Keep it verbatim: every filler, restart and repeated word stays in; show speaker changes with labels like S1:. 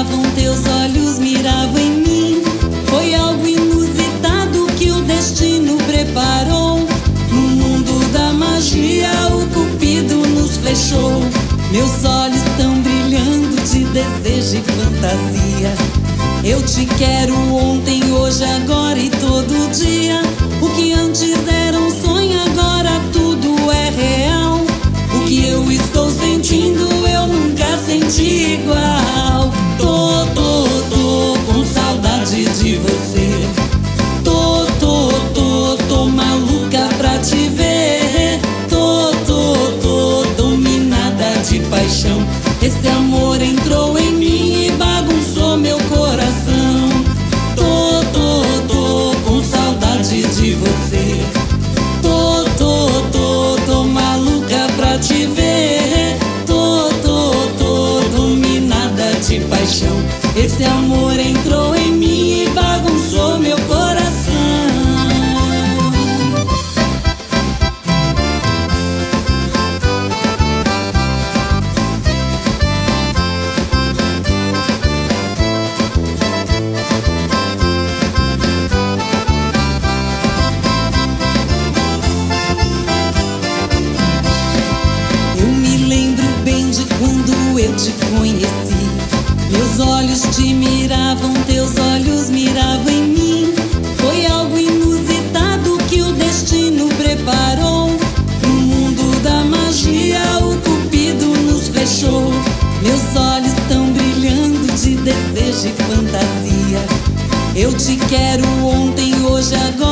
S1: miravam, teus olhos miravam em mim. Foi algo inusitado que o destino preparou. No mundo da magia o cupido nos flechou. Meus olhos estão brilhando de desejo e fantasia. Eu te quero ontem, hoje, agora e todo dia. O que antes era um sonho, agora tudo é real. O que eu estou sentindo eu nunca senti igual. Tô, tô, tô com saudade de você. Tô, tô, tô, tô maluca pra te ver. Tô, tô, tô dominada de paixão. Esse amor entrou em mim e bagunçou meu coração. Tô, tô, tô com saudade de você. Tô, tô, tô, tô maluca pra te ver. Tô, tô, tô dominada de paixão. Esse amor entrou em mim e bagunçou meu coração. Quando eu te conheci, meus olhos te miravam, teus olhos miravam em mim. Foi algo inusitado que o destino preparou. No mundo da magia o cupido nos flechou. Meus olhos estão brilhando de desejo e fantasia. Eu te quero ontem, hoje, agora